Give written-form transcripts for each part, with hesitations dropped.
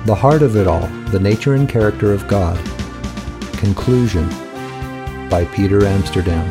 The Heart of It All, The Nature and Character of God. Conclusion by Peter Amsterdam.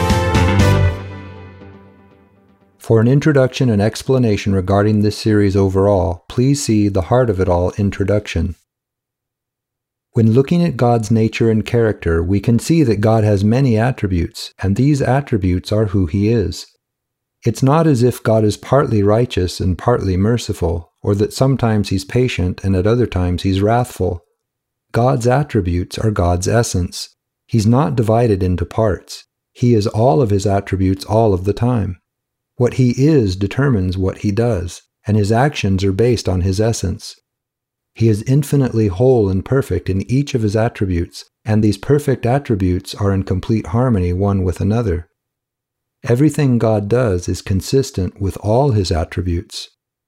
For an introduction and explanation regarding this series overall, please see The Heart of It All Introduction. When looking at God's nature and character, we can see that God has many attributes, and these attributes are who He is. It's not as if God is partly righteous and partly merciful, or that sometimes He's patient and at other times He's wrathful. God's attributes are God's essence. He's not divided into parts. He is all of His attributes all of the time. What He is determines what He does, and His actions are based on His essence. He is infinitely whole and perfect in each of His attributes, and these perfect attributes are in complete harmony one with another. Everything God does is consistent with all His attributes.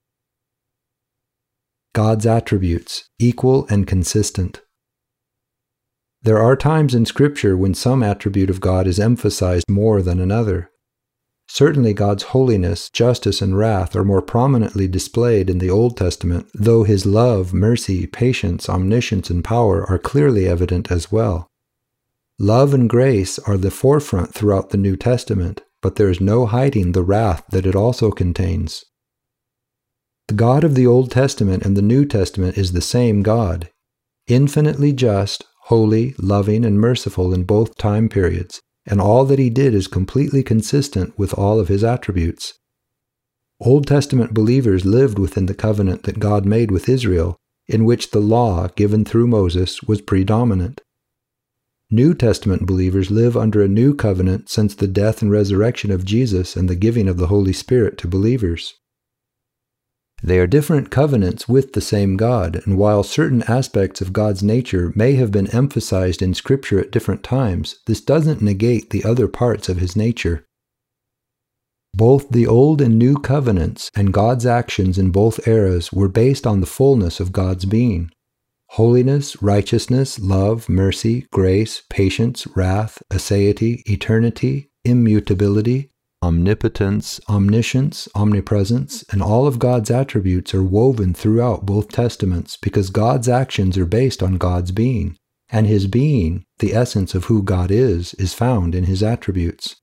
God's attributes, equal and consistent. There are times in Scripture when some attribute of God is emphasized more than another. Certainly God's holiness, justice, and wrath are more prominently displayed in the Old Testament, though His love, mercy, patience, omniscience, and power are clearly evident as well. Love and grace are the forefront throughout the New Testament, but there is no hiding the wrath that it also contains. The God of the Old Testament and the New Testament is the same God, infinitely just, holy, loving, and merciful in both time periods, and all that He did is completely consistent with all of His attributes. Old Testament believers lived within the covenant that God made with Israel, in which the law, given through Moses, was predominant. New Testament believers live under a new covenant since the death and resurrection of Jesus and the giving of the Holy Spirit to believers. They are different covenants with the same God, and while certain aspects of God's nature may have been emphasized in Scripture at different times, this doesn't negate the other parts of His nature. Both the Old and New covenants and God's actions in both eras were based on the fullness of God's being. Holiness, righteousness, love, mercy, grace, patience, wrath, aseity, eternity, immutability, omnipotence, omniscience, omnipresence, and all of God's attributes are woven throughout both testaments because God's actions are based on God's being, and His being, the essence of who God is found in His attributes.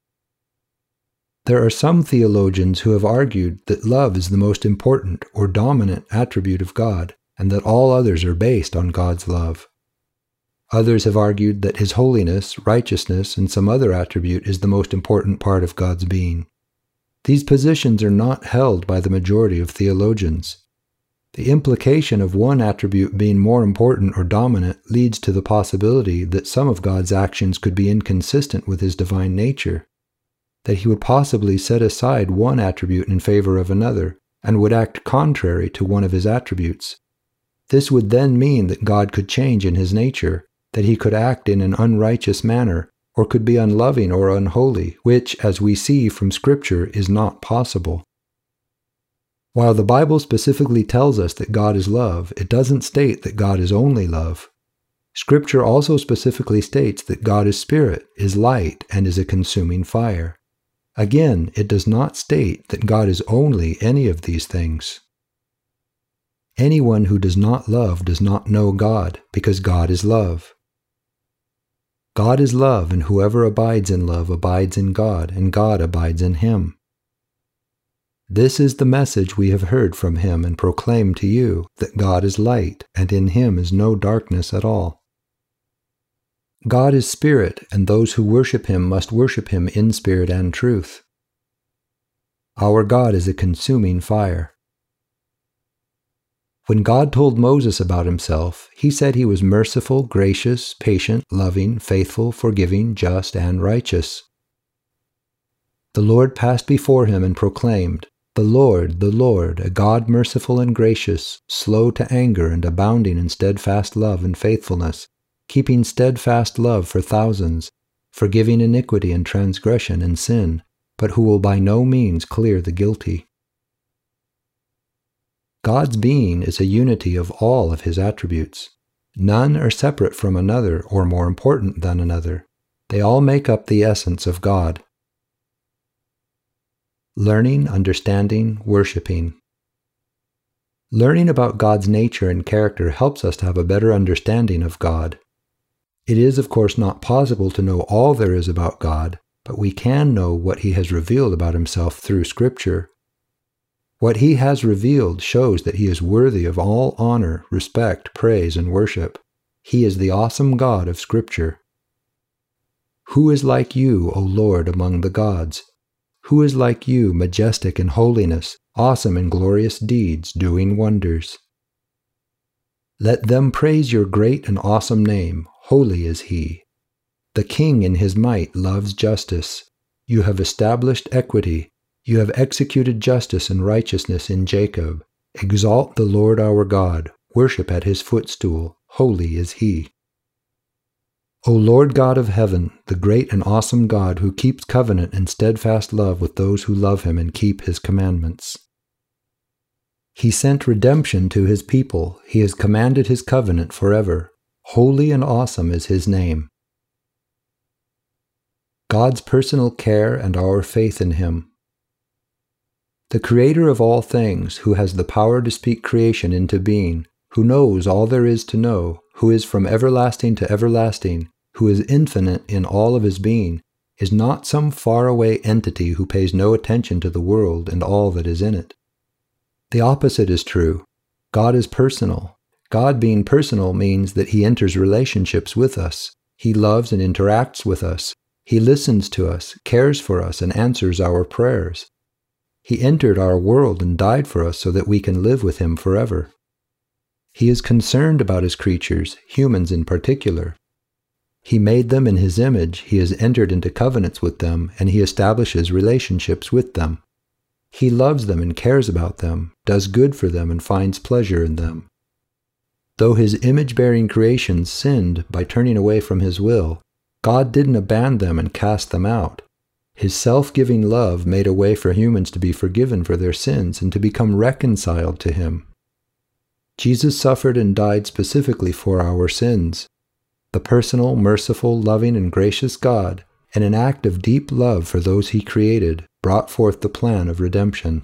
There are some theologians who have argued that love is the most important or dominant attribute of God, and that all others are based on God's love. Others have argued that His holiness, righteousness, and some other attribute is the most important part of God's being. These positions are not held by the majority of theologians. The implication of one attribute being more important or dominant leads to the possibility that some of God's actions could be inconsistent with His divine nature, that He would possibly set aside one attribute in favor of another, and would act contrary to one of His attributes. This would then mean that God could change in His nature, that He could act in an unrighteous manner, or could be unloving or unholy, which, as we see from Scripture, is not possible. While the Bible specifically tells us that God is love, it doesn't state that God is only love. Scripture also specifically states that God is spirit, is light, and is a consuming fire. Again, it does not state that God is only any of these things. Anyone who does not love does not know God, because God is love. God is love, and whoever abides in love abides in God, and God abides in him. This is the message we have heard from Him and proclaim to you, that God is light, and in Him is no darkness at all. God is spirit, and those who worship Him must worship Him in spirit and truth. Our God is a consuming fire. When God told Moses about Himself, He said He was merciful, gracious, patient, loving, faithful, forgiving, just, and righteous. The Lord passed before Him and proclaimed, the Lord, a God merciful and gracious, slow to anger and abounding in steadfast love and faithfulness, keeping steadfast love for thousands, forgiving iniquity and transgression and sin, but who will by no means clear the guilty. God's being is a unity of all of His attributes. None are separate from another or more important than another. They all make up the essence of God. Learning, understanding, worshiping. Learning about God's nature and character helps us to have a better understanding of God. It is, of course, not possible to know all there is about God, but we can know what He has revealed about Himself through Scripture. What He has revealed shows that He is worthy of all honor, respect, praise, and worship. He is the awesome God of Scripture. Who is like you, O Lord, among the gods? Who is like you, majestic in holiness, awesome in glorious deeds, doing wonders? Let them praise your great and awesome name. Holy is He. The King in His might loves justice. You have established equity. You have executed justice and righteousness in Jacob. Exalt the Lord our God. Worship at His footstool. Holy is He. O Lord God of heaven, the great and awesome God who keeps covenant and steadfast love with those who love Him and keep His commandments. He sent redemption to His people. He has commanded His covenant forever. Holy and awesome is His name. God's personal care and our faith in Him. The Creator of all things, who has the power to speak creation into being, who knows all there is to know, who is from everlasting to everlasting, who is infinite in all of His being, is not some faraway entity who pays no attention to the world and all that is in it. The opposite is true. God is personal. God being personal means that He enters relationships with us. He loves and interacts with us. He listens to us, cares for us, and answers our prayers. He entered our world and died for us so that we can live with Him forever. He is concerned about His creatures, humans in particular. He made them in His image, He has entered into covenants with them, and He establishes relationships with them. He loves them and cares about them, does good for them, and finds pleasure in them. Though His image-bearing creations sinned by turning away from His will, God didn't abandon them and cast them out. His self-giving love made a way for humans to be forgiven for their sins and to become reconciled to Him. Jesus suffered and died specifically for our sins. The personal, merciful, loving, and gracious God, in an act of deep love for those He created, brought forth the plan of redemption.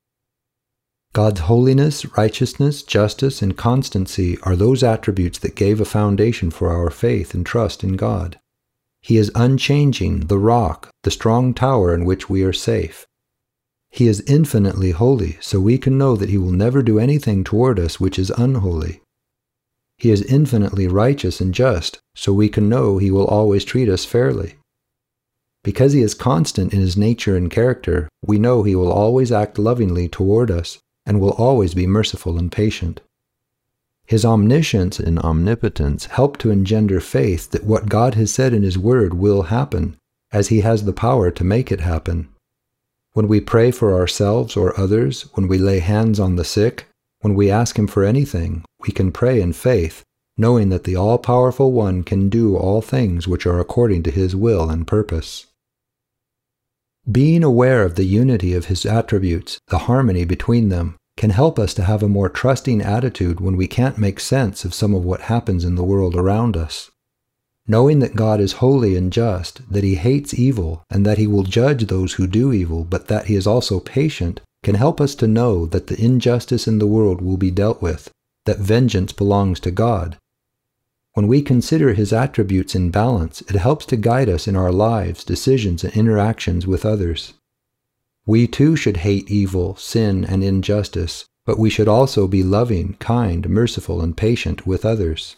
God's holiness, righteousness, justice, and constancy are those attributes that gave a foundation for our faith and trust in God. He is unchanging, the rock, the strong tower in which we are safe. He is infinitely holy, so we can know that He will never do anything toward us which is unholy. He is infinitely righteous and just, so we can know He will always treat us fairly. Because He is constant in His nature and character, we know He will always act lovingly toward us and will always be merciful and patient. His omniscience and omnipotence help to engender faith that what God has said in His Word will happen, as He has the power to make it happen. When we pray for ourselves or others, when we lay hands on the sick, when we ask Him for anything, we can pray in faith, knowing that the all-powerful One can do all things which are according to His will and purpose. Being aware of the unity of His attributes, the harmony between them, can help us to have a more trusting attitude when we can't make sense of some of what happens in the world around us. Knowing that God is holy and just, that He hates evil, and that He will judge those who do evil, but that He is also patient, can help us to know that the injustice in the world will be dealt with, that vengeance belongs to God. When we consider His attributes in balance, it helps to guide us in our lives, decisions, and interactions with others. We too should hate evil, sin, and injustice, but we should also be loving, kind, merciful, and patient with others.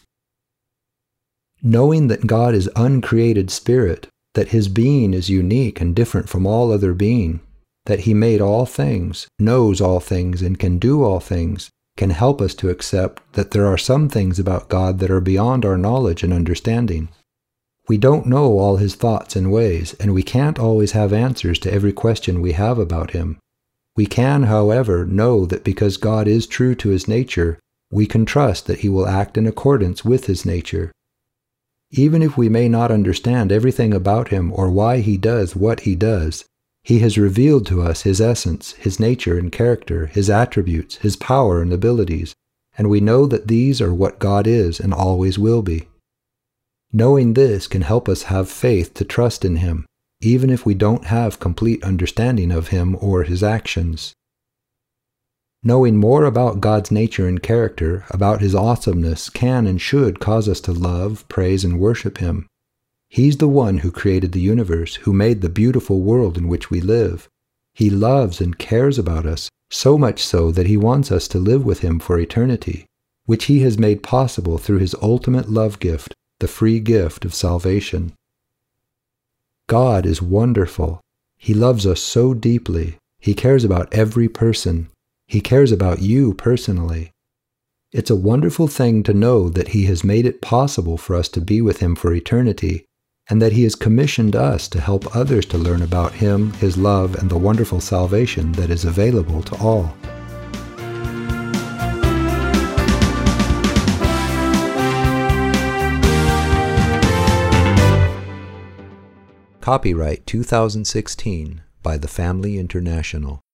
Knowing that God is uncreated spirit, that His being is unique and different from all other being, that He made all things, knows all things, and can do all things, can help us to accept that there are some things about God that are beyond our knowledge and understanding. We don't know all His thoughts and ways, and we can't always have answers to every question we have about Him. We can, however, know that because God is true to His nature, we can trust that He will act in accordance with His nature. Even if we may not understand everything about Him or why He does what He does, He has revealed to us His essence, His nature and character, His attributes, His power and abilities, and we know that these are what God is and always will be. Knowing this can help us have faith to trust in Him, even if we don't have complete understanding of Him or His actions. Knowing more about God's nature and character, about His awesomeness, can and should cause us to love, praise, and worship Him. He's the one who created the universe, who made the beautiful world in which we live. He loves and cares about us, so much so that He wants us to live with Him for eternity, which He has made possible through His ultimate love gift, the free gift of salvation. God is wonderful. He loves us so deeply. He cares about every person. He cares about you personally. It's a wonderful thing to know that He has made it possible for us to be with Him for eternity, and that He has commissioned us to help others to learn about Him, His love, and the wonderful salvation that is available to all. Copyright 2016 by The Family International.